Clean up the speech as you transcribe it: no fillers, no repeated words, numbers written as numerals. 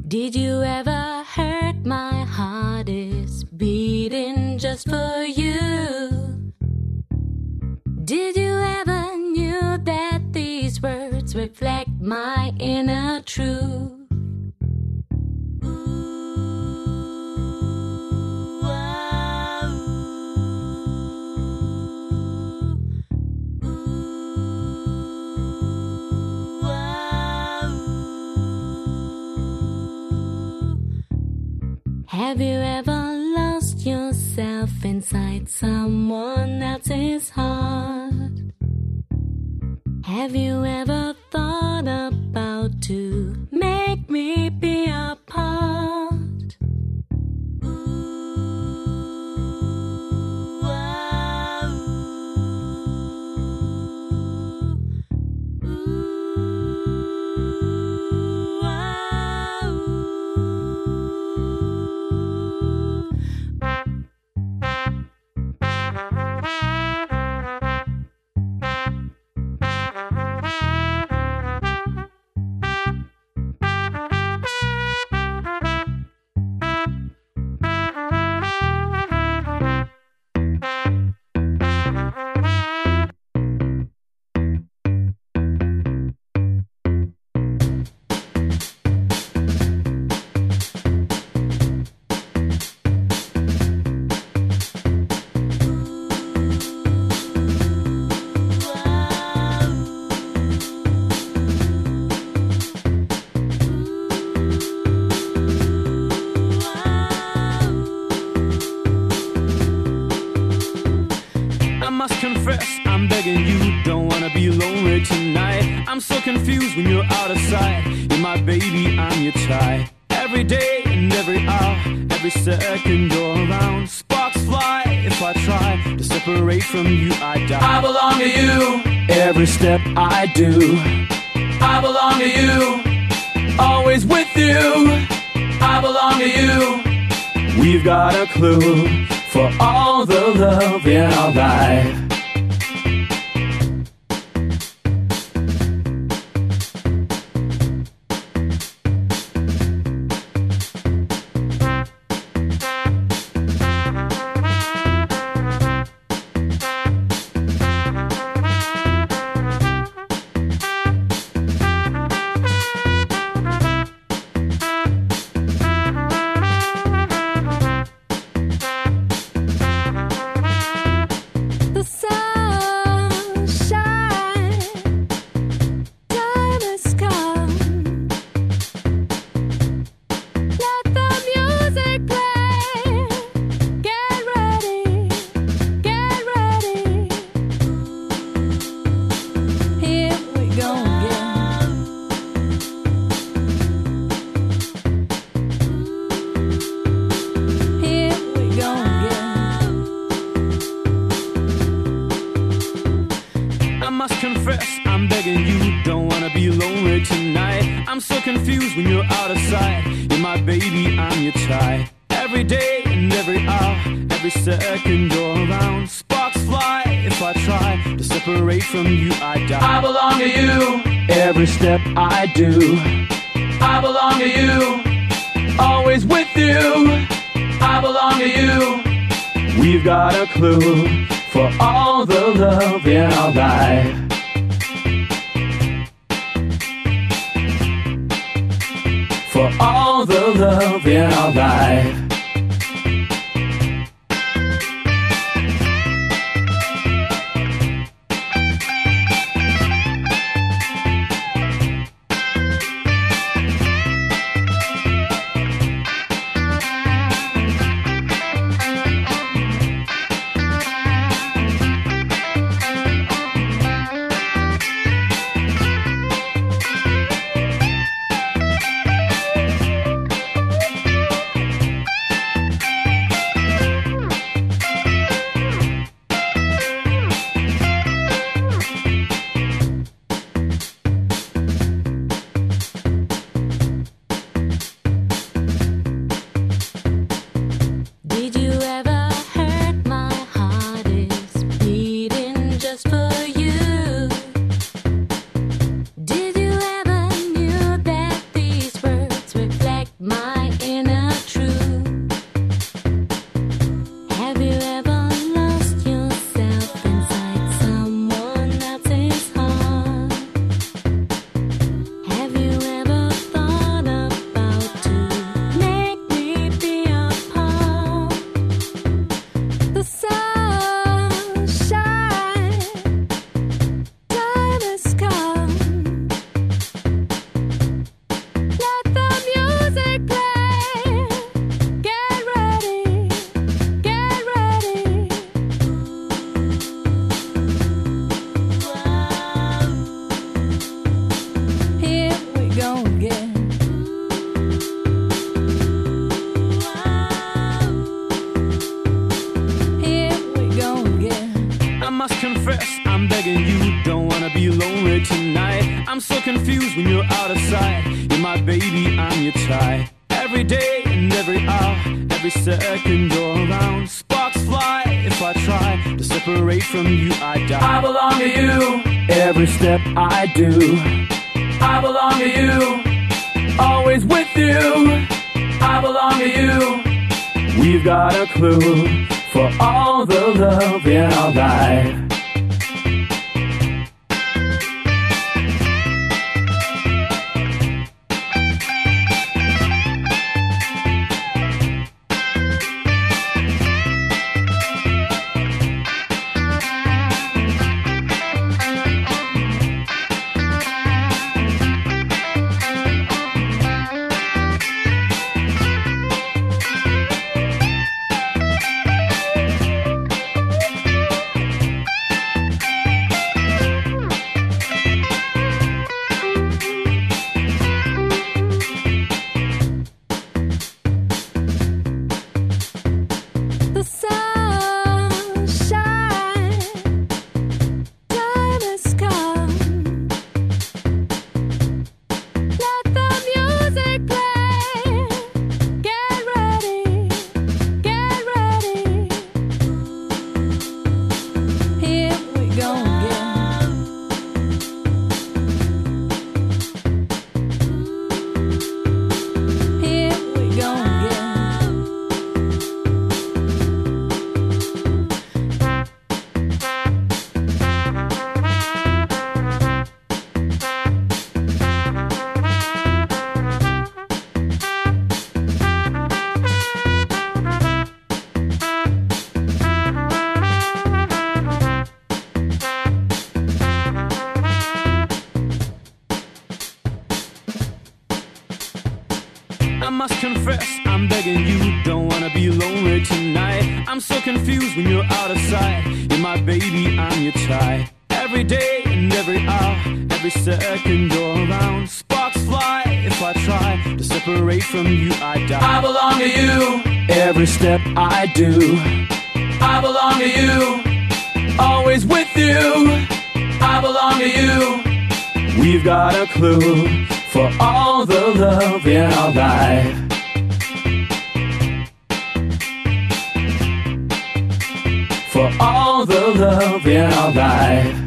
Did you ever hurt my heart is beating just for you? Did you ever knew that these words reflect my inner truth? Have you ever lost yourself inside someone else's heart? Have you ever thought about to make me be a part? I'm begging you, don't wanna be lonely tonight. I'm so confused when you're out of sight. You're my baby, I'm your tie. Every day and every hour, every second you're around. Sparks fly if I try to separate from you, I die. I belong to you, every step I do. I belong to you, always with you. I belong to you. We've got a clue for all the love in our life. I'm begging you, don't wanna be lonely tonight. I'm so confused when you're out of sight. You're my baby, I'm your tie. Every day and every hour, every second you're around. Sparks fly if I try to separate from you, I die. I belong to you, every step I do. I belong to you, always with you. I belong to you. We've got a clue for all the love in our life. For all the love in our life. tonight. I'm so confused when you're out of sight. You're my baby, I'm your tie. Every day and every hour, every second you're around. Sparks fly if I try to separate from you, I die. I belong to you, every step I do. I belong to you, always with you. I belong to you. We've got a clue for all the love in our life. I must confess, I'm begging you, don't wanna be lonely tonight. I'm so confused when you're out of sight. You're my baby, I'm your tie. Every day and every hour, every second you're around. Sparks fly if I try to separate from you, I die. I belong to you, every step I do. I belong to you, always with you. I belong to you. We've got a clue for all the love in our life. For all the love in our life.